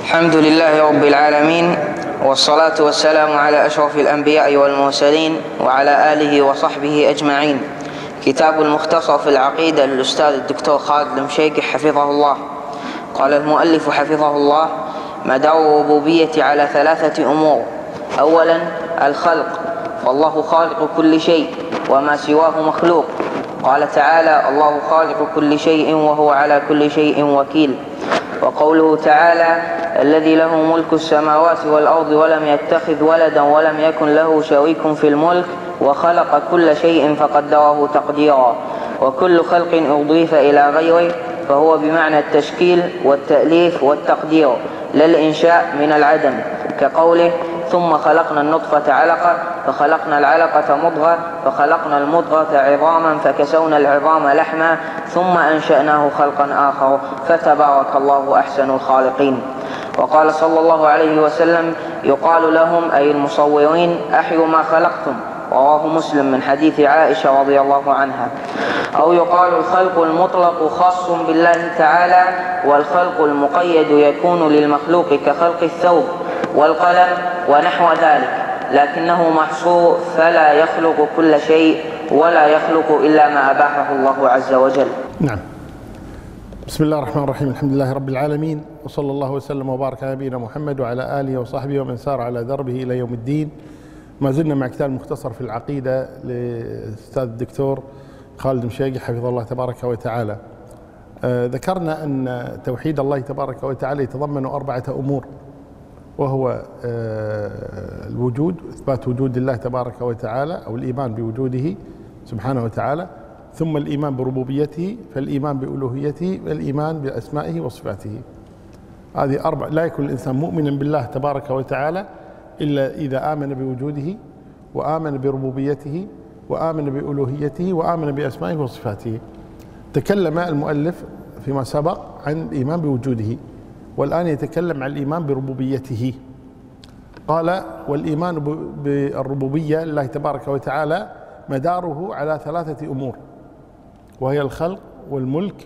الحمد لله رب العالمين، والصلاة والسلام على أشرف الأنبياء والمرسلين وعلى آله وصحبه أجمعين. كتاب المختصر في العقيدة للأستاذ الدكتور خالد المشيقي حفظه الله. قال المؤلف حفظه الله: مدار الربوبية على ثلاثة أمور. أولا الخلق، فالله خالق كل شيء وما سواه مخلوق. قال تعالى: الله خالق كل شيء وهو على كل شيء وكيل. وقوله تعالى: الذي له ملك السماوات والأرض ولم يتخذ ولدا ولم يكن له شريك في الملك وخلق كل شيء فقدره تقديرا. وكل خلق أضيف إلى غيره فهو بمعنى التشكيل والتأليف والتقدير لا الإنشاء من العدم، كقوله: ثم خلقنا النطفة علقة فخلقنا العلقة مضغة فخلقنا المضغة عظاما فكسونا العظام لحما ثم أنشأناه خلقا آخر فتبارك الله أحسن الخالقين. وقال صلى الله عليه وسلم: يقال لهم أي المصورين: أحيوا ما خلقتم. رواه مسلم من حديث عائشة رضي الله عنها. أو يقال: الخلق المطلق خاص بالله تعالى، والخلق المقيد يكون للمخلوق كخلق الثوب والقلم ونحو ذلك، لكنه محصور فلا يخلق كل شيء ولا يخلق إلا ما أباحه الله عز وجل. نعم. بسم الله الرحمن الرحيم. الحمد لله رب العالمين، وصلى الله وسلم وبارك على نبينا محمد وعلى آله وصحبه ومن سار على دربه إلى يوم الدين. ما زلنا مع كتاب مختصر في العقيدة للأستاذ الدكتور خالد المشيقي حفظه الله تبارك وتعالى. ذكرنا أن توحيد الله تبارك وتعالى يتضمن 4 أمور، وهو الوجود، إثبات وجود الله تبارك وتعالى أو الإيمان بوجوده سبحانه وتعالى، ثم الإيمان بربوبيته، فالإيمان بألوهيته، والإيمان بأسمائه وصفاته. هذه 4. لا يكون الإنسان مؤمنا بالله تبارك وتعالى إلا إذا آمن بوجوده وآمن بربوبيته وآمن بألوهيته وآمن بأسمائه وصفاته. تكلم المؤلف فيما سبق عن الإيمان بوجوده، والآن يتكلم عن الإيمان بربوبيته. قال: والإيمان بالربوبية لله تبارك وتعالى مداره على 3 أمور، وهي الخلق والملك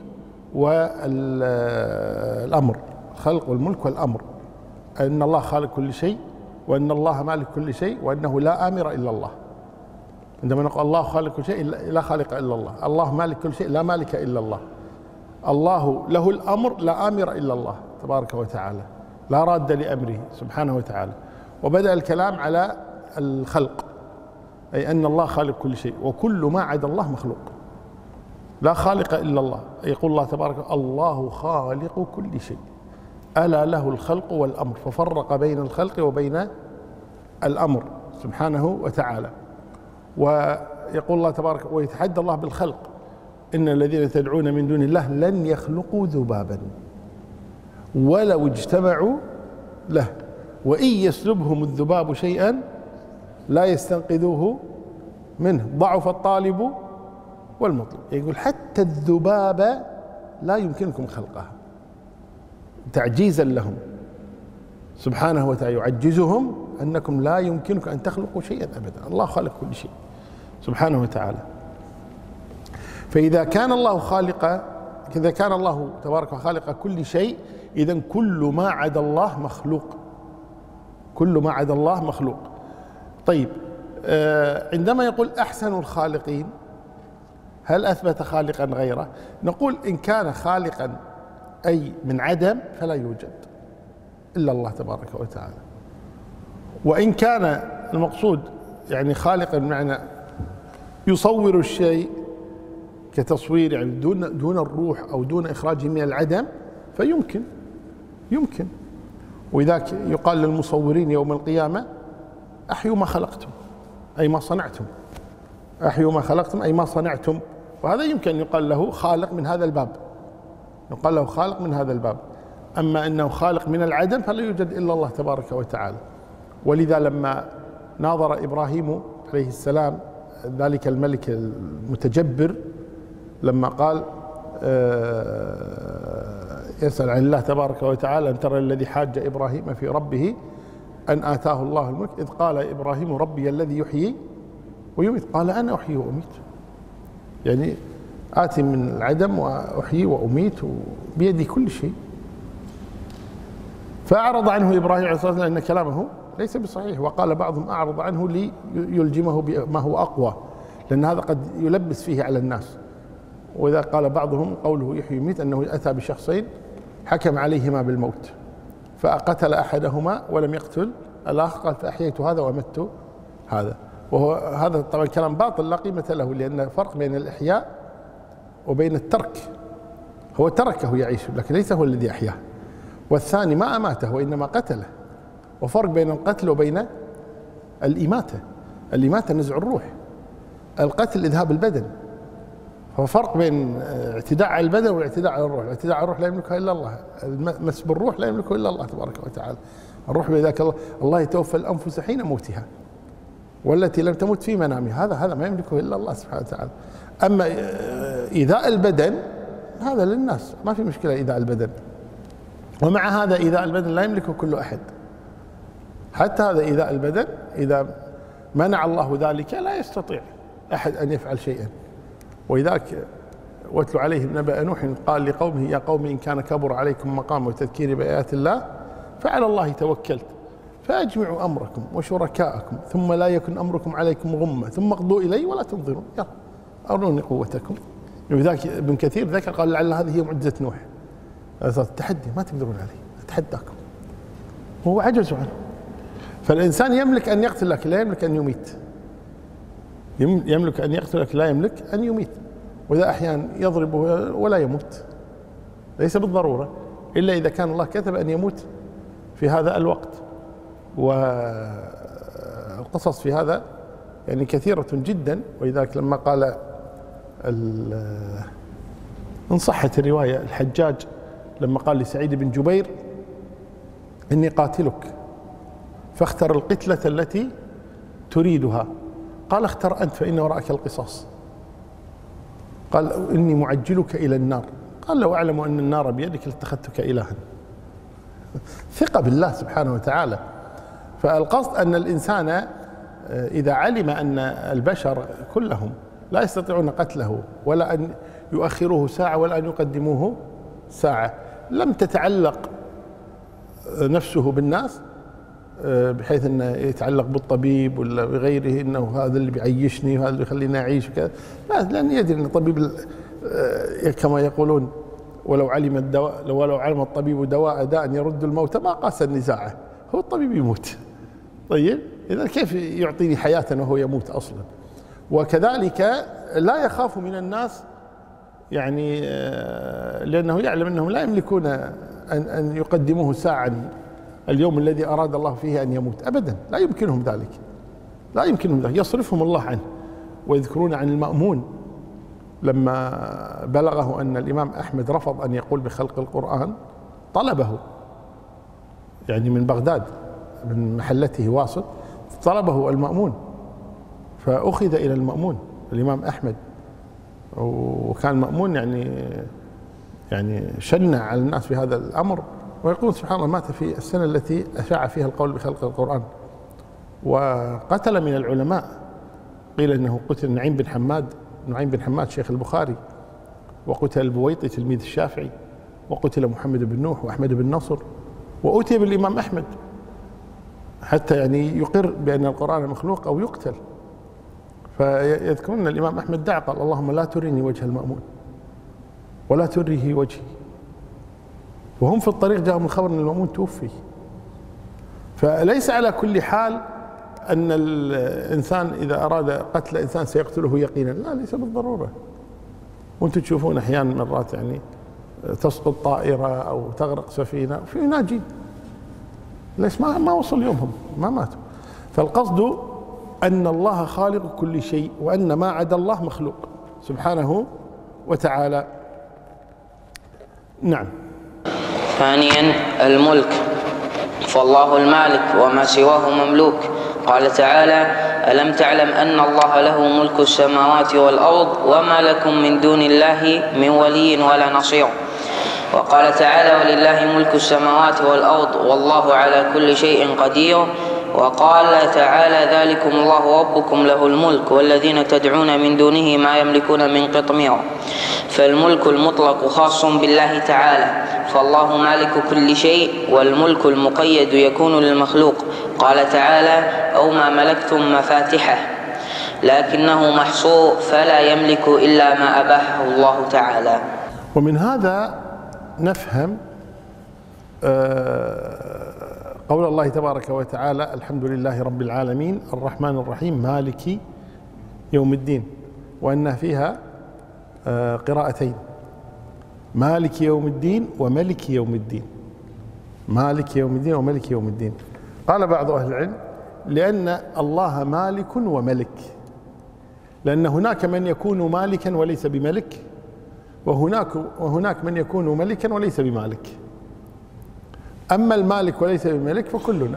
والأمر. الخلق والملك والأمر، أن الله خالق كل شيء، وأن الله مالك كل شيء، وأنه لا آمر إلا الله. عندما نقول الله خالق كل شيء لا خالق إلا الله، الله مالك كل شيء لا مالك إلا الله، الله له الأمر لا آمر إلا الله تبارك وتعالى، لا راد لأمره سبحانه وتعالى. وبدأ الكلام على الخلق، أي أن الله خالق كل شيء، وكل ما عدا الله مخلوق، لا خالق إلا الله. يقول الله تبارك: الله خالق كل شيء ألا له الخلق والأمر، ففرق بين الخلق وبين الأمر سبحانه وتعالى. ويقول الله تبارك ويتحدى الله بالخلق: إن الذين تدعون من دون الله لن يخلقوا ذبابا ولو اجتمعوا له وإن يسلبهم الذباب شيئا لا يستنقذوه منه ضعف الطالب والمطلوب. يقول حتى الذباب لا يمكنكم خلقها، تعجيزا لهم سبحانه وتعالى، يعجزهم أنكم لا يمكنكم أن تخلقوا شيئا أبدا. الله خالق كل شيء سبحانه وتعالى. فإذا كان الله خالق، إذا كان الله تبارك وخالق كل شيء، إذن كل ما عدا الله مخلوق، كل ما عدا الله مخلوق. طيب، عندما يقول أحسن الخالقين، هل أثبت خالقا غيره؟ نقول إن كان خالقا أي من عدم فلا يوجد إلا الله تبارك وتعالى. وإن كان المقصود يعني خالقا بمعنى يصور الشيء كتصوير، يعني دون الروح أو دون إخراجه من العدم، فيمكن وذاك يقال للمصورين يوم القيامة: أحيوا ما خلقتم أي ما صنعتم، أحيوا ما خلقتم أي ما صنعتم. وهذا يمكن أن يقال له خالق من هذا الباب، يقال له خالق من هذا الباب. أما أنه خالق من العدم فلا يوجد إلا الله تبارك وتعالى. ولذا لما ناظر إبراهيم عليه السلام ذلك الملك المتجبر، لما قال يسأل عن الله تبارك وتعالى: أن ترى الذي حاج إبراهيم في ربه أن آتاه الله الملك إذ قال إبراهيم: ربي الذي يحيي ويميت. قال: أنا أحيي وأميت، يعني آتي من العدم وأحيي وأميت بيدي كل شيء. فأعرض عنه إبراهيم عليه الصلاة والسلام لأن كلامه ليس بصحيح، وقال بعضهم أعرض عنه ليلجمه بما هو أقوى، لأن هذا قد يلبس فيه على الناس. وإذا قال بعضهم قوله يحيي ويميت أنه أتى بشخصين حكم عليهما بالموت، فقتل أحدهما ولم يقتل الآخر، قال فأحييت هذا وأمت هذا. وهو هذا طبعا كلام باطل لا قيمة له، لأن فرق بين الإحياء وبين الترك. هو تركه يعيش لكن ليس هو الذي أحياه، والثاني ما أماته وإنما قتله. وفرق بين القتل وبين الإماتة. الإماتة نزع الروح، القتل إذهاب البدن. ففرق بين اعتداء على البدن والاعتداء على الروح. الاعتداء على الروح لا يملكها إلا الله، المس بالروح لا يملكه إلا الله تبارك وتعالى. الروح بذاك الله يتوفى الأنفس حين موتها والتي لم تمت في منامها، هذا ما يملكه إلا الله سبحانه وتعالى. أما إيذاء البدن هذا للناس، ما في مشكلة إيذاء البدن. ومع هذا إيذاء البدن لا يملكه كل أحد، حتى هذا إيذاء البدن إذا منع الله ذلك لا يستطيع أحد أن يفعل شيئا. ولذلك واتل عليهم نبأ نوح قال لقومه يا قوم إن كان كبر عليكم مقام وتذكير بآيات الله فعلى الله توكلت فأجمعوا أمركم وشركاءكم ثم لا يكن أمركم عليكم غمة ثم اقضوا إلي ولا تنظرون، يلا أروني قوتكم. ولذلك ابن كثير ذكر قال لعل هذه هي معجزة نوح، التحدي ما تقدرون عليه، أتحداكم. هو عجزوا عنه. فالإنسان يملك أن يقتل لك لا يملك أن يميت، يملك أن يقتلك لا يملك أن يميت. وإذا أحيانا يضربه ولا يموت، ليس بالضرورة إلا إذا كان الله كتب أن يموت في هذا الوقت. والقصص في هذا يعني كثيرة جدا. ولذلك لما قال إن صحت الرواية الحجاج لما قال لسعيد بن جبير إني قاتلك فاختر القتلة التي تريدها، قال اختر أنت فإن وراءك القصاص. قال إني معجلك إلى النار، قال لو أعلم أن النار بيدك لاتخذتك إلها. ثقة بالله سبحانه وتعالى. فالقصد أن الإنسان إذا علم أن البشر كلهم لا يستطيعون قتله ولا أن يؤخروه ساعة ولا أن يقدموه ساعة، لم تتعلق نفسه بالناس بحيث أنه يتعلق بالطبيب ولا بغيره، أنه هذا اللي بيعيشني وهذا اللي يخليني أعيش وكذا. لا، لأن يدري أن الطبيب كما يقولون ولو علم الطبيب دواء داء يرد الموت ما قاس النزاعة، هو الطبيب يموت. طيب إذا كيف يعطيني حياة وهو يموت أصلا؟ وكذلك لا يخاف من الناس، يعني لأنه يعلم أنهم لا يملكون أن يقدموه ساعة اليوم الذي أراد الله فيه أن يموت أبدا، لا يمكنهم ذلك، لا يمكنهم ذلك، يصرفهم الله عنه. ويذكرون عن المأمون لما بلغه أن الإمام أحمد رفض أن يقول بخلق القرآن طلبه، يعني من بغداد من محلته واسط، طلبه المأمون فأخذ إلى المأمون الإمام أحمد. وكان المأمون يعني شنع على الناس في هذا الأمر. ويقول سبحان الله مات في السنة التي أشاع فيها القول بخلق القرآن. وقتل من العلماء، قيل إنه قتل نعيم بن حماد شيخ البخاري، وقتل البويطي تلميذ الشافعي، وقتل محمد بن نوح وأحمد بن نصر، وأتي بالإمام أحمد حتى يعني يقر بأن القرآن مخلوق أو يقتل. فيذكرون الإمام أحمد دعا قال اللهم لا تريني وجه المأمون ولا تريه وجهي، وهم في الطريق جاءهم الخبر أن المأمون توفي. فليس على كل حال أن الإنسان إذا أراد قتل إنسان سيقتله يقينا، لا، ليس بالضرورة. وأنتم تشوفون أحيانا مرات يعني تسقط طائرة أو تغرق سفينة في ناجين، ليش ما وصل يومهم، ما ماتوا. فالقصد أن الله خالق كل شيء، وأن ما عدا الله مخلوق سبحانه وتعالى. نعم. ثانيا الملك، فالله المالك وما سواه مملوك. قال تعالى ألم تعلم أن الله له ملك السماوات والأرض وما لكم من دون الله من ولي ولا نصير. وقال تعالى ولله ملك السماوات والأرض والله على كل شيء قدير. وقال تعالى ذلكم الله ربكم له الملك والذين تدعون من دونه ما يملكون من قطمير. فالملك المطلق خاص بالله تعالى، فالله مالك كل شيء، والملك المقيد يكون للمخلوق. قال تعالى أو ما ملكتم مفاتحه، لكنه محصور فلا يملك إلا ما أباحه الله تعالى. ومن هذا نفهم قول الله تبارك وتعالى الحمد لله رب العالمين الرحمن الرحيم مالك يوم الدين، وأن فيها قراءتين، مالك يوم الدين وملك يوم الدين، مالك يوم الدين وملك يوم الدين. قال بعض أهل العلم لأن الله مالك وملك، لأن هناك من يكون مالكا وليس بملك، وهناك من يكون ملكا وليس بمالك. أما المالك وليس بملك فكلنا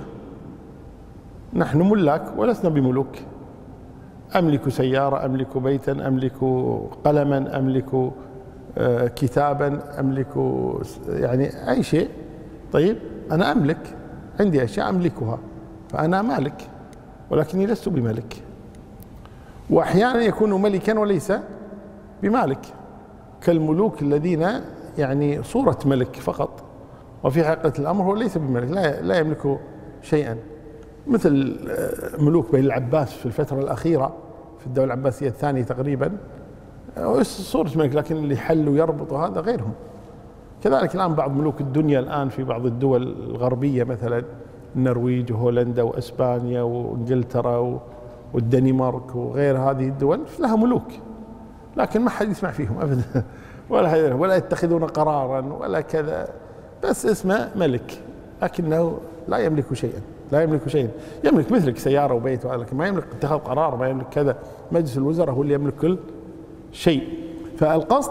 نحن ملاك ولسنا بملوك. أملك سيارة، أملك بيتا، أملك قلما، أملك كتابا، أملك يعني أي شيء. طيب أنا أملك، عندي أشياء أملكها، فأنا مالك ولكني لست بملك. وأحيانا يكون ملكا وليس بمالك، كالملوك الذين يعني صورة ملك فقط، وفي حقيقة الأمر هو ليس بملك، لا يملك شيئا، مثل ملوك بني العباس في الفترة الأخيرة في الدولة العباسية الثانية تقريبا، صورة ملك لكن اللي حل ويربط هذا غيرهم. كذلك الآن بعض ملوك الدنيا الآن في بعض الدول الغربية مثلا النرويج وهولندا وإسبانيا وإنجلترا والدنمارك وغير هذه الدول لها ملوك، لكن ما حد يسمع فيهم أبدا ولا يتخذون قرارا ولا كذا، بس اسمه ملك لكنه لا يملك شيئا، لا يملك شيئا. يملك مثلك سيارة وبيت، لكن ما يملك اتخاذ قرار، ما يملك كذا. مجلس الوزراء هو اللي يملك كل شيء. فالقصد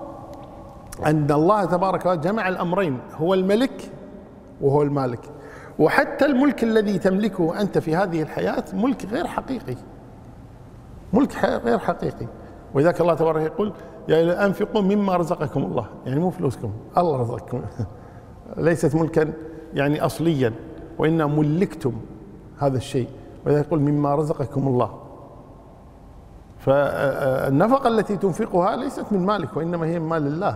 أن الله تبارك وتعالى جمع الأمرين، هو الملك وهو المالك. وحتى الملك الذي تملكه أنت في هذه الحياة ملك غير حقيقي، ملك غير حقيقي. ولذلك الله تبارك يقول يا أنفقوا مما رزقكم الله، يعني مو فلوسكم، الله رزقكم ليست ملكا يعني أصليا، وإنما ملكتم هذا الشيء. ولذلك يقول مما رزقكم الله. فالنفقة التي تنفقها ليست من مالك، وإنما هي من مال الله،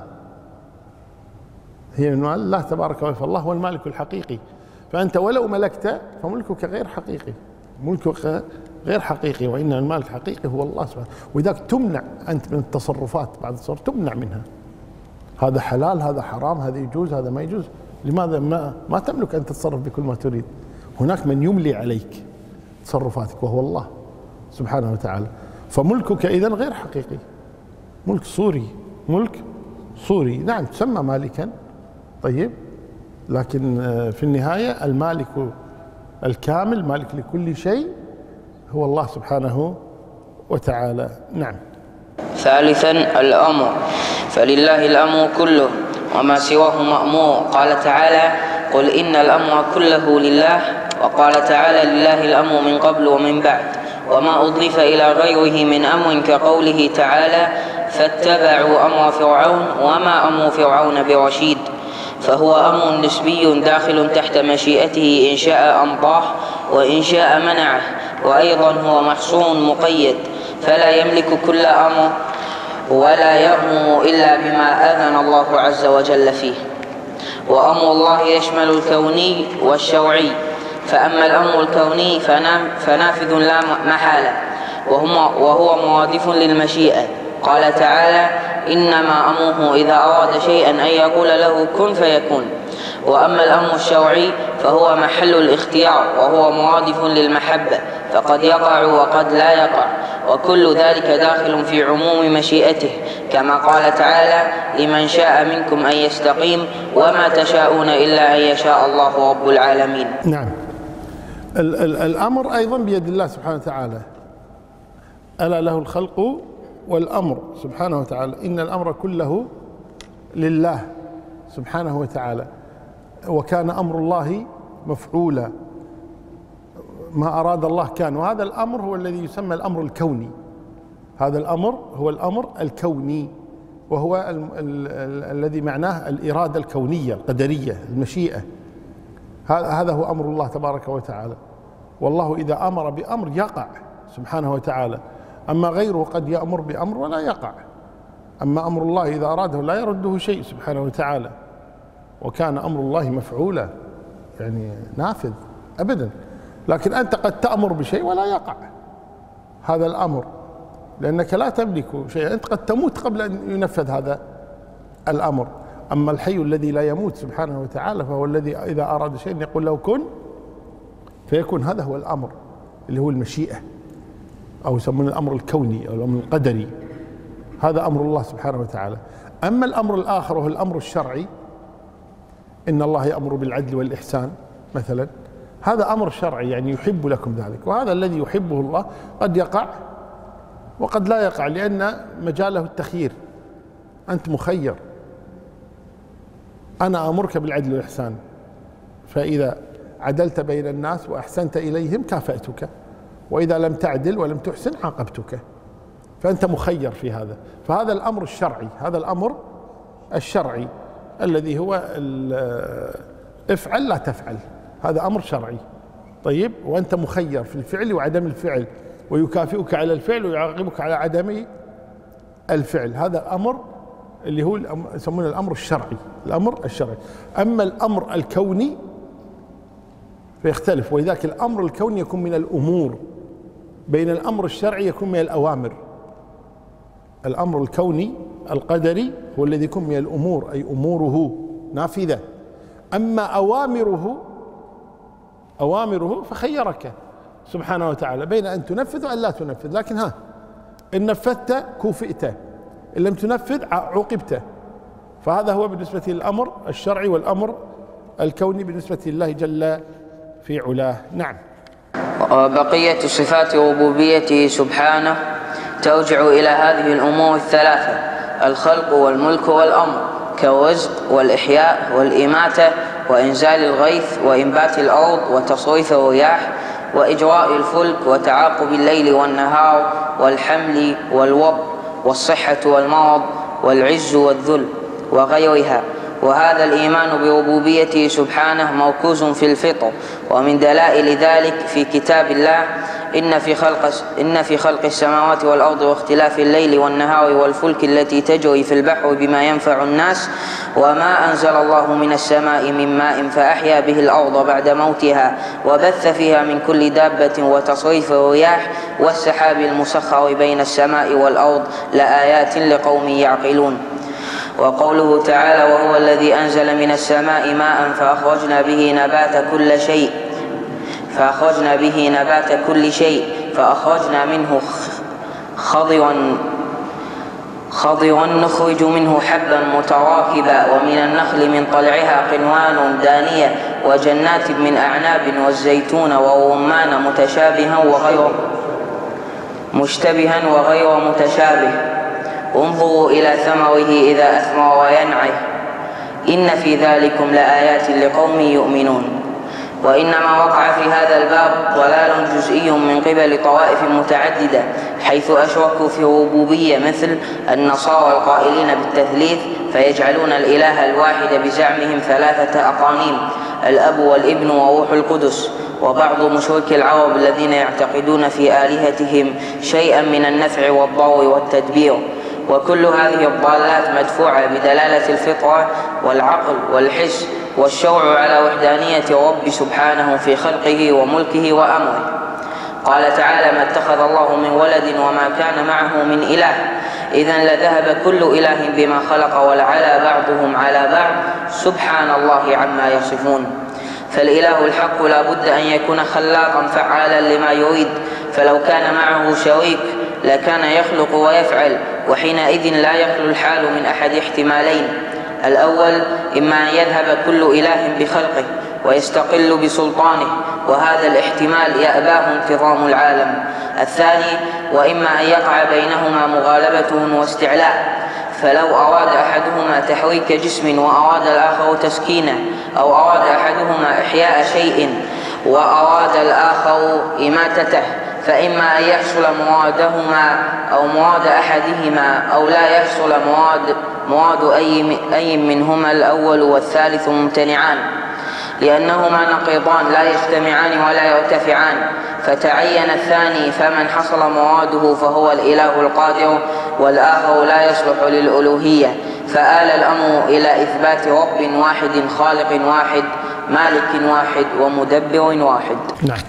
هي من مال الله تبارك وتعالى، فالله هو المالك الحقيقي. فأنت ولو ملكت فملكك غير حقيقي، ملكك غير حقيقي، وإن المالك الحقيقي هو الله سبحانه. ولذلك تمنع أنت من التصرفات، بعض التصرفات تمنع منها، هذا حلال، هذا حرام، هذا يجوز، هذا ما يجوز. لماذا ما تملك أن تتصرف بكل ما تريد؟ هناك من يملي عليك تصرفاتك وهو الله سبحانه وتعالى. فملكك إذن غير حقيقي، ملك صوري، ملك صوري. نعم تسمى مالكا، طيب، لكن في النهاية المالك الكامل مالك لكل شيء هو الله سبحانه وتعالى. نعم. ثالثا الأمر، فلله الأمر كله وما سواه مأمور. قال تعالى قل إن الأمر كله لله. وقال تعالى لله الأمر من قبل ومن بعد، وما أضيف إلى غيره من أمر كقوله تعالى فاتبعوا أمر فرعون وما أمر فرعون برشيد. فهو أمر نسبي داخل تحت مشيئته، إن شاء أمضاه وإن شاء منعه، وأيضا هو محصور مقيد، فلا يملك كل أمر ولا يأمر إلا بما أذن الله عز وجل فيه. وأمر الله يشمل الكوني والشرعي، فأما الأمر الكوني فنافذ لا محالة، وهو مرادف للمشيئة. قال تعالى إنما أمره إذا أراد شيئا أن يقول له كن فيكون. وأما الأمر الشرعي فهو محل الاختيار، وهو مرادف للمحبة، فقد يقع وقد لا يقع، وكل ذلك داخل في عموم مشيئته، كما قال تعالى لمن شاء منكم أن يستقيم وما تشاءون إلا أن يشاء الله رب العالمين. نعم. الأمر أيضا بيد الله سبحانه وتعالى، ألا له الخلق والأمر سبحانه وتعالى. إن الأمر كله لله سبحانه وتعالى، وكان أمر الله مفعولا، ما أراد الله كان. وهذا الأمر هو الذي يسمى الأمر الكوني، هذا الأمر هو الأمر الكوني، وهو الذي معناه الإرادة الكونية القدرية المشيئة. هذا هو أمر الله تبارك وتعالى. والله إذا أمر بأمر يقع سبحانه وتعالى، أما غيره قد يأمر بأمر ولا يقع. أما أمر الله إذا أراده لا يرده شيء سبحانه وتعالى، وكان أمر الله مفعولا، يعني نافذ أبدا. لكن أنت قد تأمر بشيء ولا يقع هذا الأمر، لأنك لا تملك شيئا، أنت قد تموت قبل أن ينفذ هذا الأمر. أما الحي الذي لا يموت سبحانه وتعالى فهو الذي إذا أراد شيئا يقول له كن فيكون. هذا هو الأمر اللي هو المشيئة، أو يسمونه الأمر الكوني أو الأمر القدري، هذا أمر الله سبحانه وتعالى. أما الأمر الآخر وهو الأمر الشرعي، إن الله يأمر بالعدل والإحسان مثلا، هذا أمر شرعي يعني يحب لكم ذلك، وهذا الذي يحبه الله قد يقع وقد لا يقع، لأن مجاله التخيير، أنت مخير. أنا أمرك بالعدل والإحسان، فإذا عدلت بين الناس وأحسنت إليهم كافأتك، وإذا لم تعدل ولم تحسن عاقبتك، فأنت مخير في هذا. فهذا الأمر الشرعي، هذا الأمر الشرعي الذي هو افعل لا تفعل، هذا أمر شرعي. طيب، وأنت مخير في الفعل وعدم الفعل، ويكافئك على الفعل ويعاقبك على عدم الفعل، هذا أمر اللي هو يسمونه الأمر الشرعي، الأمر الشرعي. أما الأمر الكوني فيختلف، ولذلك الأمر الكوني يكون من الأمور، بين الأمر الشرعي يكون من الأوامر. الأمر الكوني القدري هو الذي يكون من الأمور، أي أموره نافذة. أما أوامره فخيرك سبحانه وتعالى بين أن تنفذ وأن لا تنفذ، لكن إن نفذت كوفئت، إن لم تنفذ عوقبت. فهذا هو بالنسبة للأمر الشرعي والأمر الكوني بالنسبة لله جل في علاه. نعم. وبقية صفات ربوبيته سبحانه ترجع إلى هذه الأمور الثلاثة: الخلق والملك والأمر، كالرزق والإحياء والإماتة وإنزال الغيث وإنبات الأرض وتصريف الرياح وإجراء الفلك وتعاقب الليل والنهار والحمل والوضع والصحة والمرض والعز والذل وغيرها. وهذا الإيمان بربوبيته سبحانه مركوز في الفطر، ومن دلائل ذلك في كتاب الله: إن في خلق السماوات والأرض واختلاف الليل والنهار والفلك التي تجري في البحر بما ينفع الناس وما أنزل الله من السماء من ماء فأحيا به الأرض بعد موتها وبث فيها من كل دابة وتصريف الرياح والسحاب المسخر بين السماء والأرض لآيات لقوم يعقلون. وقوله تعالى: وهو الذي أنزل من السماء ماء فأخرجنا به نبات كل شيء فأخرجنا منه خضرا نخرج منه حبا متراكبا ومن النخل من طلعها قنوان دانية وجنات من أعناب والزيتون والرمان مشتبها وغير متشابه. انظروا إلى ثمره إذا أثمر وينعه إن في ذلكم لآيات لقوم يؤمنون. وإنما وقع في هذا الباب ضلال جزئي من قبل طوائف متعددة، حيث أشركوا في الربوبية مثل النصارى القائلين بالتثليث، فيجعلون الإله الواحد بزعمهم ثلاثة أقانيم: الأب والابن وروح القدس. وبعض مشركي العرب الذين يعتقدون في آلهتهم شيئا من النفع والضر والتدبير. وكل هذه الضالات مدفوعة بدلالة الفطرة والعقل والحس والشرع على وحدانية الرب سبحانه في خلقه وملكه وأمره. قال تعالى: ما اتخذ الله من ولد وما كان معه من إله، إذن لذهب كل إله بما خلق ولعلى بعضهم على بعض سبحان الله عما يصفون. فالإله الحق لا بد أن يكون خلاقا فعالا لما يريد، فلو كان معه شريك لكان يخلق ويفعل، وحينئذ لا يخلو الحال من أحد احتمالين: الأول إما أن يذهب كل إله بخلقه ويستقل بسلطانه، وهذا الاحتمال يأباه انتظام العالم. الثاني وإما أن يقع بينهما مغالبة واستعلاء، فلو أراد أحدهما تحريك جسم وأراد الآخر تسكينه، أو أراد أحدهما إحياء شيء وأراد الآخر إماتته، فإما أن يحصل مرادهما أو مراد أحدهما، أو لا يحصل مراد أي منهما، الأول والثالث ممتنعان. لأنهما نقيضان لا يجتمعان ولا يرتفعان، فتعين الثاني فمن حصل مراده فهو الإله القادر، والآخر لا يصلح للألوهية، فآل الأمر إلى إثبات رب واحد خالق واحد مالك واحد ومدبر واحد. نعم.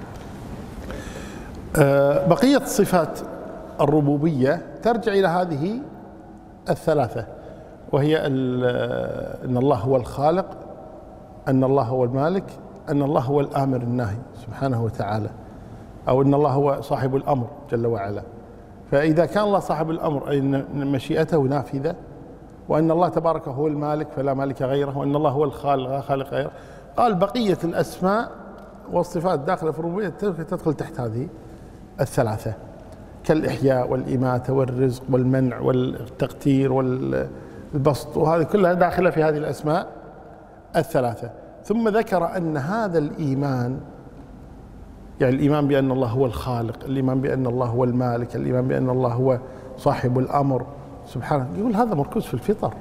بقية صفات الربوبية ترجع إلى هذه الثلاثة، وهي أن الله هو الخالق، أن الله هو المالك، أن الله هو الآمر الناهي سبحانه وتعالى، أو أن الله هو صاحب الأمر جل وعلا. فإذا كان الله صاحب الأمر أي أن مشيئته نافذة، وأن الله تبارك هو المالك فلا مالك غيره، وأن الله هو الخالق لا خالق غيره، قال بقية الأسماء والصفات داخل في الربوبية تدخل تحت هذه الثلاثة، كالإحياء والإماتة والرزق والمنع والتقتير والبسط، وهذه كلها داخلة في هذه الأسماء الثلاثة. ثم ذكر أن هذا الإيمان، يعني الإيمان بأن الله هو الخالق، الإيمان بأن الله هو المالك، الإيمان بأن الله هو صاحب الأمر سبحانه، يقول هذا مركوز في الفطر.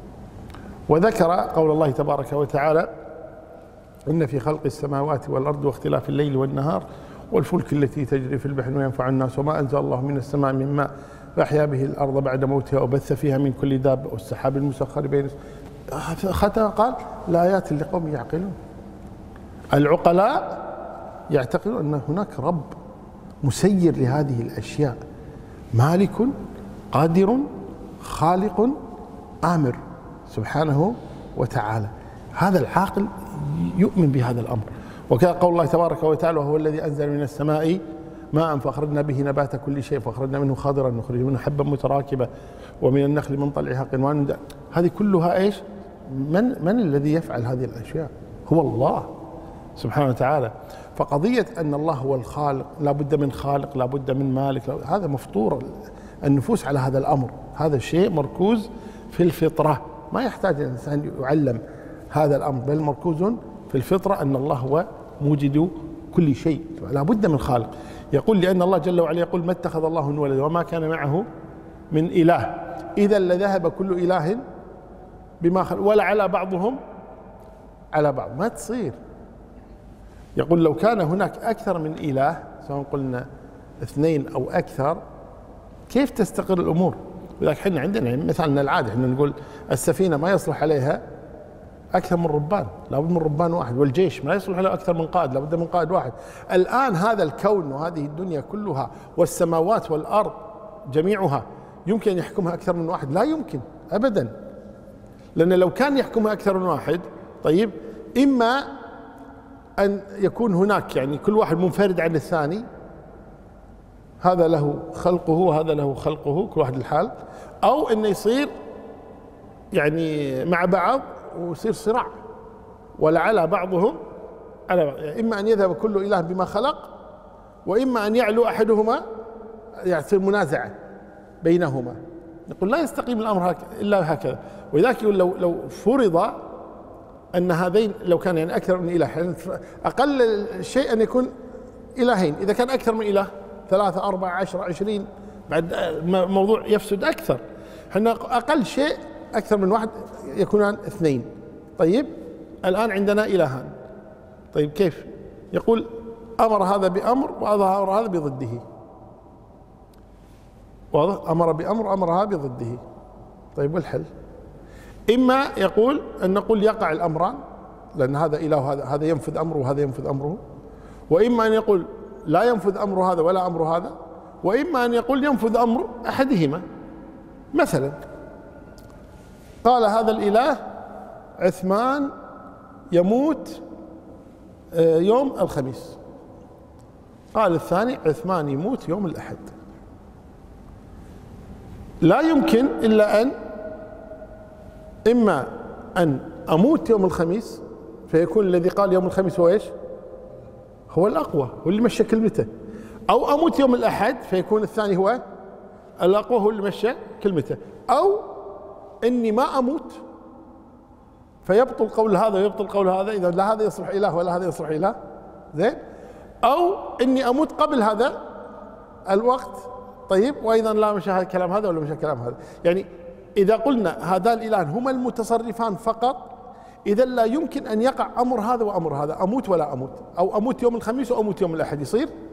وذكر قول الله تبارك وتعالى: إن في خلق السماوات والأرض واختلاف الليل والنهار والفلك التي تجري في البحر وينفع الناس وما أنزل الله من السماء من ماء فأحيا به الأرض بعد موتها وبث فيها من كل دابة والسحاب المسخر بين ختم قال: لآيات لقوم يعقلون. العقلاء يعتقدون أن هناك رب مسير لهذه الأشياء، مالك قادر خالق آمر سبحانه وتعالى. هذا العاقل يؤمن بهذا الأمر. وكذا قول الله تبارك وتعالى: وهو الذي أنزل من السماء ماء فأخرجنا به نبات كل شيء فأخرجنا منه خضرا نخرج منه حبا متراكبا ومن النخل من طلعها قنوان. هذه كلها ايش؟ من الذي يفعل هذه الأشياء؟ هو الله سبحانه وتعالى. فقضية أن الله هو الخالق، لا بد من خالق، لا بد من مالك، هذا مفطور النفوس على هذا الأمر. هذا الشيء مركوز في الفطرة، ما يحتاج الإنسان يعلم هذا الأمر، بل مركوز في الفطرة أن الله هو موجد كل شيء، لا بد من خالق. يقول: لأن الله جل وعلا يقول: ما اتخذ الله من ولد وما كان معه من إله إذا لذهب كل إله بما خلق ولا على بعضهم على بعض. ما تصير. يقول: لو كان هناك أكثر من إله، سواء قلنا 2 أو أكثر، كيف تستقر الأمور؟ ولذلك احنا عندنا مثلا العادة احنا نقول السفينة ما يصلح عليها أكثر من ربان، لابد من ربان واحد، والجيش ما يصلح له أكثر من قائد، لابد من قائد واحد. الآن هذا الكون وهذه الدنيا كلها والسماوات والأرض جميعها يمكن أن يحكمها أكثر من واحد؟ لا يمكن أبدا. لأن لو كان يحكمها أكثر من واحد، طيب، إما أن يكون هناك يعني كل واحد منفرد عن الثاني، هذا له خلقه وهذا له خلقه كل واحد الحال، أو أنه يصير يعني مع بعض ويصير صراع ولعلى بعضهم على بعض. يعني إما أن يذهب كل إله بما خلق، وإما أن يعلو أحدهما، يعني تصير منازعة بينهما. نقول لا يستقيم الأمر إلا هكذا. ولذلك يقول لو فرض أن هذين لو كان يعني أكثر من إله، يعني أقل شيء أن يكون إلهين. إذا كان أكثر من إله 3 4 10 20 بعد موضوع يفسد أكثر. احنا أقل شيء أكثر من واحد يكونان 2. طيب الآن عندنا إلهان، طيب كيف؟ يقول: أمر هذا بأمر وأظهر هذا بضده. واضح؟ أمر بأمر أمر هذا بضده. طيب والحل؟ إما يقول أن نقول يقع الأمران، لأن هذا إله وهذا ينفذ أمره وهذا ينفذ أمره، وإما أن يقول لا ينفذ أمر هذا ولا أمر هذا، وإما أن يقول ينفذ أمر أحدهما. مثلا قال هذا الإله: عثمان يموت يوم الخميس. قال الثاني: عثمان يموت يوم الأحد. لا يمكن إلا أن إما أن أموت يوم الخميس فيكون الذي قال يوم الخميس هو إيش؟ هو الأقوى، هو اللي مشى كلمته، أو أموت يوم الأحد فيكون الثاني هو الأقوى، هو اللي مشى كلمته، أو إني ما أموت فيبطل قول هذا ويبطل قول هذا، إذا لا هذا يصلح إله ولا هذا يصلح إله، زين، أو إني أموت قبل هذا الوقت، طيب، وأيضا لا مشى الكلام هذا ولا مشى الكلام هذا. يعني إذا قلنا هذان الإله هما المتصرفان فقط، إذا لا يمكن أن يقع أمر هذا وأمر هذا، أموت ولا أموت، أو أموت يوم الخميس وأموت يوم الأحد،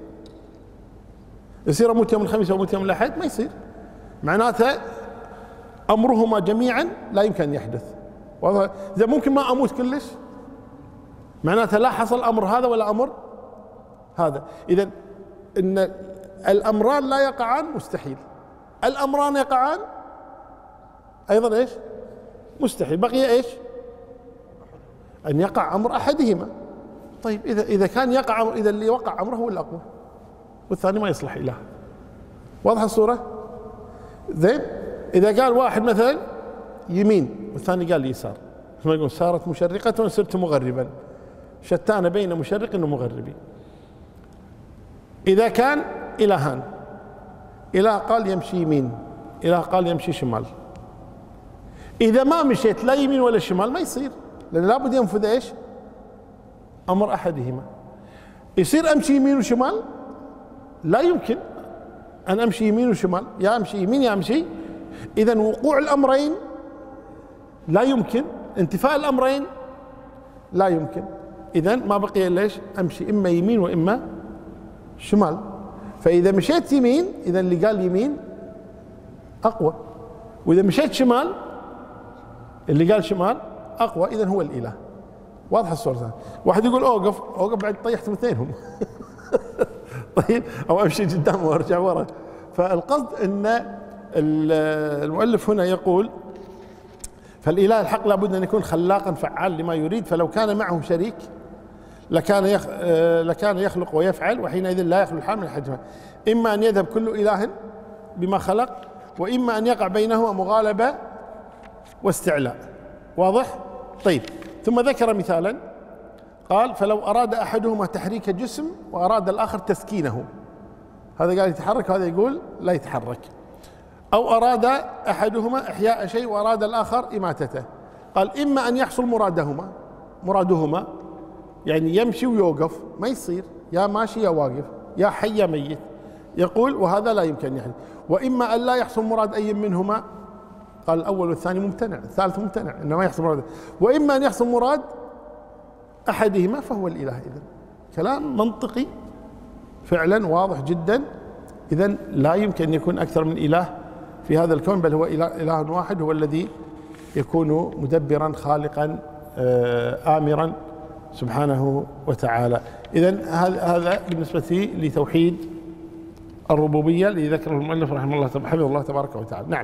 يصير أموت يوم الخميس وأموت يوم الأحد؟ ما يصير. معناته أمرهما جميعا لا يمكن أن يحدث. إذا ممكن ما أموت كلش، معناته لا حصل أمر هذا ولا أمر هذا. إذا إن الأمران لا يقعان مستحيل، الأمران يقعان أيضا إيش؟ مستحيل. بقي إيش؟ أن يقع أمر أحدهما. طيب إذا كان يقع أمر، إذا اللي وقع أمره هو الأقوى والثاني ما يصلح إله. واضحة الصورة؟ زين. إذا قال واحد مثلا يمين والثاني قال يسار، ثم يقول صارت مشرقة وصرت مغربا، شتان بين مشرق ومغربي. إذا كان إلهان، إله قال يمشي يمين، إله قال يمشي شمال، إذا ما مشيت لا يمين ولا شمال ما يصير، لأن لابد ينفذ إيش؟ أمر أحدهما. يصير أمشي يمين وشمال؟ لا يمكن أن أمشي يمين وشمال، يا أمشي يمين يا أمشي. إذن وقوع الأمرين لا يمكن، انتفاء الأمرين لا يمكن. إذن ما بقي إلا إيش؟ أمشي إما يمين وإما شمال. فإذا مشيت يمين، إذا اللي قال يمين أقوى، وإذا مشيت شمال اللي قال شمال أقوى، إذن هو الإله. واضحة الصورة؟ واحد يقول أوقف بعد طيحتم اثنينهم طيب، أو أمشي قدام وأرجع ورا. فالقصد أن المؤلف هنا يقول فالإله الحق لابد أن يكون خلاقا فعال لما يريد، فلو كان معه شريك لكان يخلق ويفعل، وحينئذ لا يخلو الحال من حجمه. إما أن يذهب كل إله بما خلق، وإما أن يقع بينهما مغالبة واستعلاء. واضح؟ طيب، ثم ذكر مثالا قال فلو أراد أحدهما تحريك جسم وأراد الآخر تسكينه، هذا قال يتحرك وهذا يقول لا يتحرك. أو أراد أحدهما إحياء شيء وأراد الآخر إماتته، قال إما أن يحصل مرادهما يعني يمشي ويوقف، ما يصير، يا ماشي يا واقف، يا حي يا ميت. يقول وهذا لا يمكن يعني. وإما أن لا يحصل مراد أي منهما، قال الأول والثاني ممتنع، الثالث ممتنع، إنه ما يحصل مراد. وإما أن يحصل مراد أحدهما فهو الإله. إذن كلام منطقي فعلا واضح جدا. إذن لا يمكن أن يكون أكثر من إله في هذا الكون، بل هو إله واحد، هو الذي يكون مدبرا خالقا آمرا سبحانه وتعالى. إذن هذا بالنسبة لتوحيد الربوبية الذي ذكره المؤلف رحمه الله تبارك وتعالى. نعم.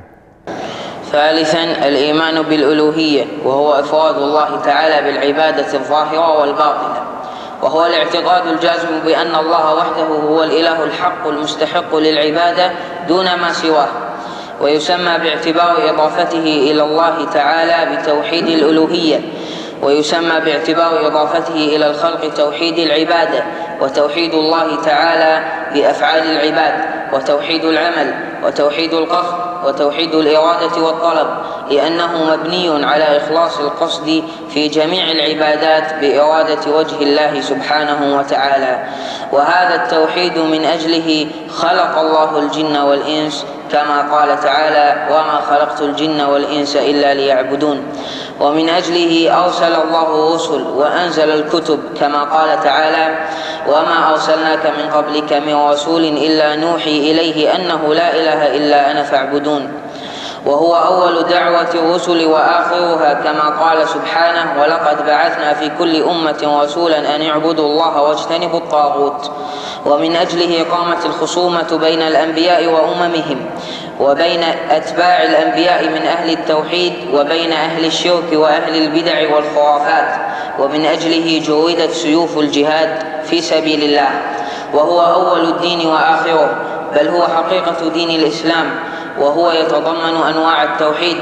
ثالثا الإيمان بالألوهية، وهو إفراد الله تعالى بالعبادة الظاهرة والباطنة، وهو الاعتقاد الجازم بأن الله وحده هو الإله الحق المستحق للعبادة دون ما سواه، ويسمى باعتبار إضافته إلى الله تعالى بتوحيد الألوهية، ويسمى باعتبار إضافته إلى الخلق توحيد العبادة، وتوحيد الله تعالى بأفعال العباد، وتوحيد العمل، وتوحيد القصد، وتوحيد الإرادة والطلب، لأنه مبني على إخلاص القصد في جميع العبادات بإرادة وجه الله سبحانه وتعالى. وهذا التوحيد من أجله خلق الله الجن والإنس، كما قال تعالى وما خلقت الجن والإنس إلا ليعبدون. ومن أجله أرسل الله الرسل وأنزل الكتب، كما قال تعالى وما أرسلناك من قبلك من رسول إلا نوحي إليه أنه لا إله إلا أنا فاعبدون. وهو أول دعوة الرسل وآخرها، كما قال سبحانه ولقد بعثنا في كل أمة رسولا أن اعبدوا الله واجتنبوا الطاغوت. ومن أجله قامت الخصومة بين الأنبياء وأممهم، وبين أتباع الأنبياء من أهل التوحيد وبين أهل الشرك وأهل البدع والخرافات. ومن أجله جردت سيوف الجهاد في سبيل الله، وهو أول الدين وآخره، بل هو حقيقة دين الإسلام، وهو يتضمن أنواع التوحيد.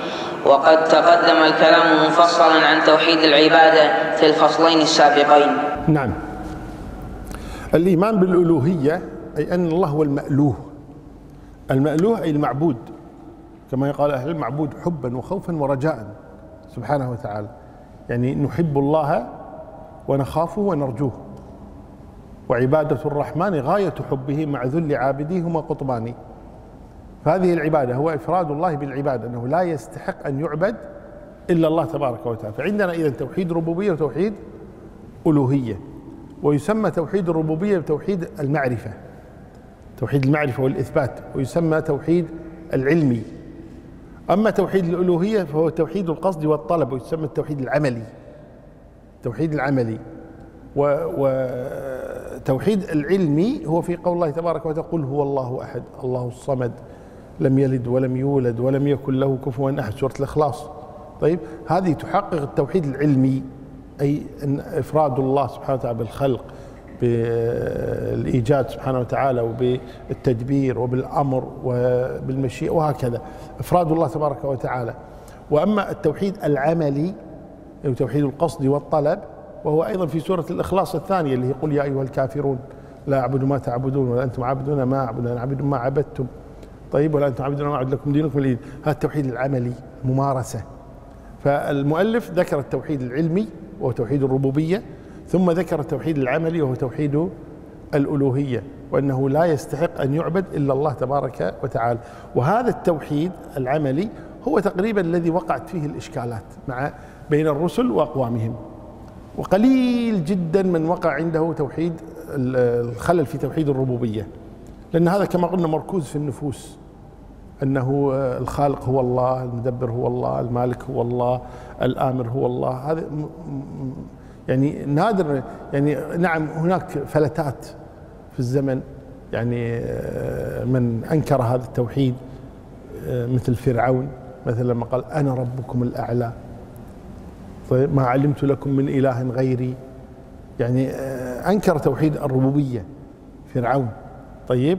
وقد تقدم الكلام مفصلا عن توحيد العبادة في الفصلين السابقين. نعم. الإيمان بالألوهية أي أن الله هو المألوه. المألوه أي المعبود، كما يقال أهل المعبود حبا وخوفا ورجاء سبحانه وتعالى، يعني نحب الله ونخافه ونرجوه. وعبادة الرحمن غاية حبه مع ذل عابديه هما قطبان. فهذه العبادة هو إفراد الله بالعبادة، أنه لا يستحق أن يعبد إلا الله تبارك وتعالى. فعندنا إذن توحيد ربوبية وتوحيد ألوهية، ويسمى توحيد الربوبية بتوحيد المعرفة، توحيد المعرفة والإثبات، ويسمى توحيد العلمي. أما توحيد الألوهية فهو توحيد القصد والطلب، ويسمى التوحيد العملي، توحيد العملي. وتوحيد العلمي هو في قول الله تبارك وتعالى: قل هو الله أحد الله الصمد لم يلد ولم يولد ولم يكن له كفوا أحد، سورة الإخلاص. طيب، هذه تحقق التوحيد العلمي، أي أن إفراد الله سبحانه وتعالى بالخلق، بالإيجاد سبحانه وتعالى، وبالتدبير وبالأمر وبالمشيئة وهكذا، إفراد الله تبارك وتعالى. وأما التوحيد العملي أو توحيد القصد والطلب، وهو أيضا في سورة الإخلاص الثانية اللي هي: قل يا أيها الكافرون لا أعبد ما تعبدون ولا أنتم عابدون ما أعبد ولا أعبد ما عبدتم، طيب، ولا أنتم عابدون ما أعبد لكم دينكم ولي دين. هذا التوحيد العملي، ممارسة. فالمؤلف ذكر التوحيد العلمي وهو توحيد الربوبية، ثم ذكر التوحيد العملي وهو توحيد الألوهية، وأنه لا يستحق أن يعبد إلا الله تبارك وتعالى. وهذا التوحيد العملي هو تقريبا الذي وقعت فيه الإشكالات بين الرسل وأقوامهم، وقليل جدا من وقع عنده توحيد الخلل في توحيد الربوبية، لأن هذا كما قلنا مركوز في النفوس، أنه الخالق هو الله، المدبر هو الله، المالك هو الله، الآمر هو الله. هذا يعني نادر، يعني نعم هناك فلتات في الزمن، يعني من أنكر هذا التوحيد مثل فرعون مثلا لما قال: أنا ربكم الأعلى، طيب، ما علمت لكم من إله غيري، يعني أنكر توحيد الربوبية فرعون. طيب،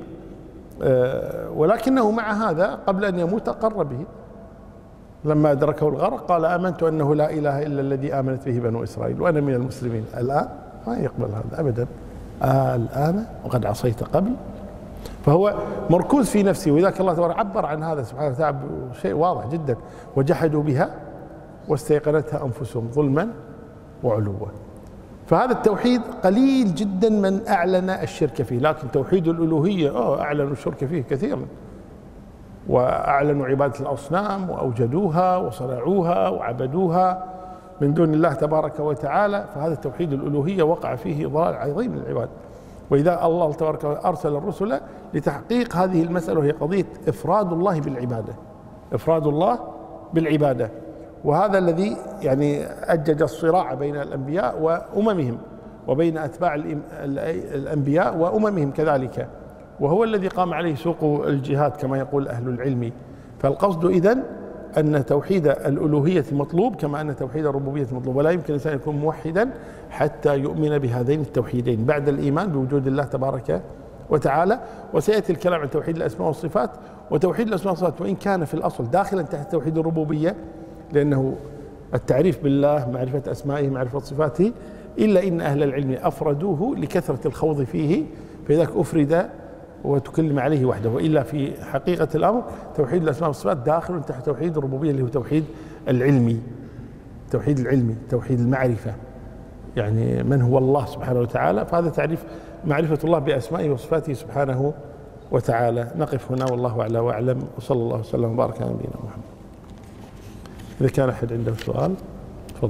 ولكنه مع هذا قبل أن يموت أقر به، لما أدركه الغرق قال: آمنت أنه لا إله إلا الذي آمنت به بنو إسرائيل وأنا من المسلمين. الآن ما يقبل هذا أبدا، الآن وقد عصيت قبل. فهو مركوز في نفسه، ولذلك الله تبارك عبر عن هذا سبحانه وتعالى شيء واضح جدا: وجحدوا بها واستيقنتها أنفسهم ظلما وعلوا. فهذا التوحيد قليل جدا من أعلن الشرك فيه، لكن توحيد الألوهية أعلنوا الشرك فيه كثيرا، وأعلنوا عبادة الأصنام وأوجدوها وصنعوها وعبدوها من دون الله تبارك وتعالى. فهذا توحيد الألوهية وقع فيه ضلال عظيم للعباد. وإذا الله تبارك وتعالى أرسل الرسل لتحقيق هذه المسألة، وهي قضية إفراد الله بالعبادة، إفراد الله بالعبادة. وهذا الذي يعني أجج الصراع بين الأنبياء وأممهم، وبين أتباع الأنبياء وأممهم كذلك، وهو الذي قام عليه سوق الجهاد كما يقول أهل العلم. فالقصد إذن أن توحيد الألوهية مطلوب كما أن توحيد الربوبية مطلوب، ولا يمكن الإنسان يكون موحدا حتى يؤمن بهذين التوحيدين بعد الإيمان بوجود الله تبارك وتعالى. وسيأتي الكلام عن توحيد الأسماء والصفات. وتوحيد الأسماء والصفات وإن كان في الأصل داخلا تحت توحيد الربوبية، لأنه التعريف بالله، معرفة أسمائه، معرفة صفاته، إلا إن أهل العلم أفردوه لكثرة الخوض فيه، فإذاك أفرد وتكلم عليه وحده. وإلا في حقيقة الأمر توحيد الأسماء والصفات داخل تحت توحيد الربوبية اللي هو توحيد العلمي، توحيد العلمي، توحيد المعرفة، يعني من هو الله سبحانه وتعالى. فهذا تعريف معرفة الله بأسمائه وصفاته سبحانه وتعالى. نقف هنا والله أعلى وأعلم، وصلى الله وسلم وبارك على نبينا محمد. إذا كان أحد عنده سؤال تفضل.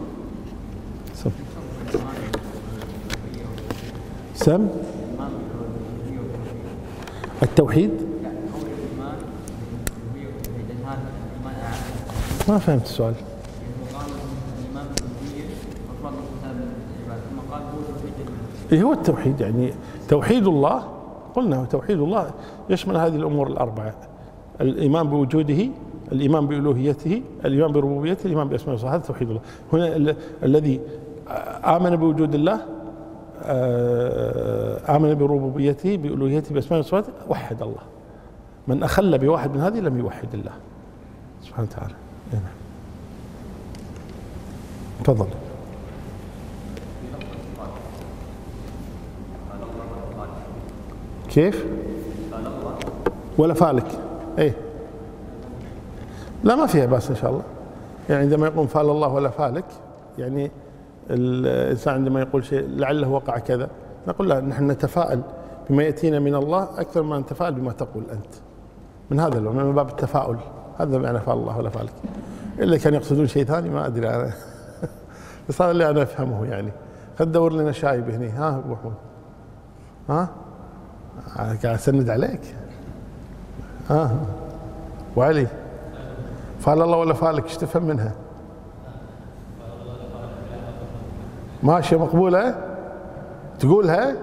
سم التوحيد ما فهمت السؤال. إيه هو التوحيد؟ يعني توحيد الله، قلنا توحيد الله يشمل هذه الأمور الأربعة: الإيمان بوجوده، الإيمان بألوهيته، الإيمان بربوبيته، الإيمان بأسمائه وصفاته. هذا توحيد الله. هنا الذي آمن بوجود الله، آمن بربوبيته، بألوهيته، بأسمائه وصفاته، وحد الله. من أخل بواحد من هذه لم يوحد الله سبحانه وتعالى. تفضل. كيف؟ ولا فالك؟ ايه، لا ما فيها بأس إن شاء الله. يعني عندما يقول فعل الله ولا فالك، يعني الإنسان عندما يقول شيء لعله وقع كذا، نقول لا، نحن نتفاءل بما يأتينا من الله أكثر ما نتفاءل بما تقول أنت. من هذا اللون، من باب التفاؤل، هذا معنى فعل الله ولا فالك. إلا كان يقصدون شيء ثاني ما أدري أنا. بس هذا اللي أنا أفهمه يعني. خد دور لنا شايب هني. ها أبو محمود، ها قاعد أسند عليك. ها وعلي، فال الله ولا فالك ايش تفهم منها؟ ماشية مقبولة؟ تقولها؟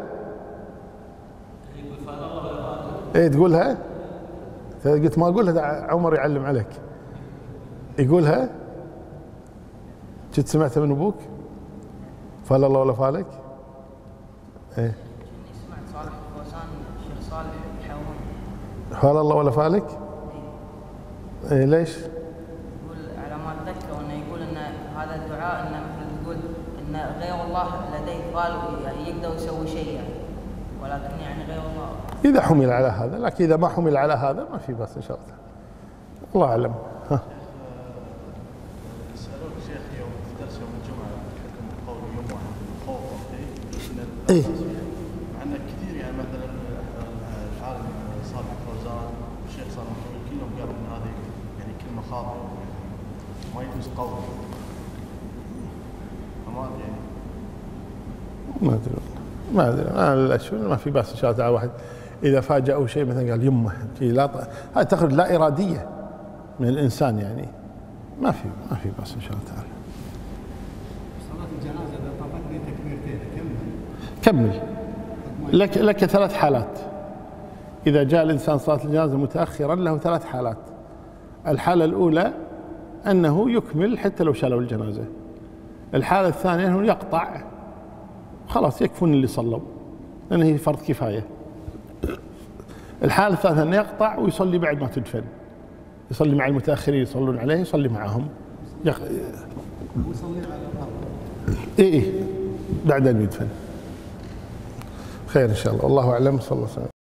ايه تقولها؟ قلت ما اقولها عمر يعلم عليك. يقولها؟ كنت سمعتها من ابوك؟ فال الله ولا فالك؟ ايه سمعت صالح الفوزان الشيخ صالح يحاول. فال الله ولا فالك؟ ايه ليش؟ يقول على ما اتذكر انه يقول ان هذا الدعاء انه مثل تقول ان غير الله لديه فال يقدر يسوي شيء يعني، ولكن يعني غير الله. اذا حمل على هذا، لكن اذا ما حمل على هذا ما في بس ان شاء الله. الله اعلم. ها يسألون شيخ يوم في درس يوم الجمعة حكم قول يوم واحد خوف ايه مع أن كثير يعني مثلا العالم صالح الفوزان والشيخ صالح الفوزان كلهم قالوا أن هذه يعني كلمة خاطئة ما يجوز قوله، فما أدري يعني. ما ادري انا الاشهر ما في باس ان شاء الله تعالى. واحد اذا فاجأه شيء مثلا قال يمه لا هذه تخرج لا اراديه من الانسان يعني. ما في باس ان شاء الله تعالى. صلاة الجنازة إذا طافت لي تكبيرتين كمل. لك 3 حالات. إذا جاء الإنسان صلاة الجنازة متأخرا له 3 حالات. الحالة الأولى أنه يكمل حتى لو شالوا الجنازة. الحالة الثانية أنه يقطع، خلاص يكفون اللي صلوا لأنه هي فرض كفاية. الحالة الثالثة أنه يقطع ويصلي بعد ما تدفن، يصلي مع المتأخرين يصلون عليه، يصلي معهم ويصلي على الأرض. إيه بعد أن يدفن. خير إن شاء الله. والله أعلم. صلى الله عليه وسلم.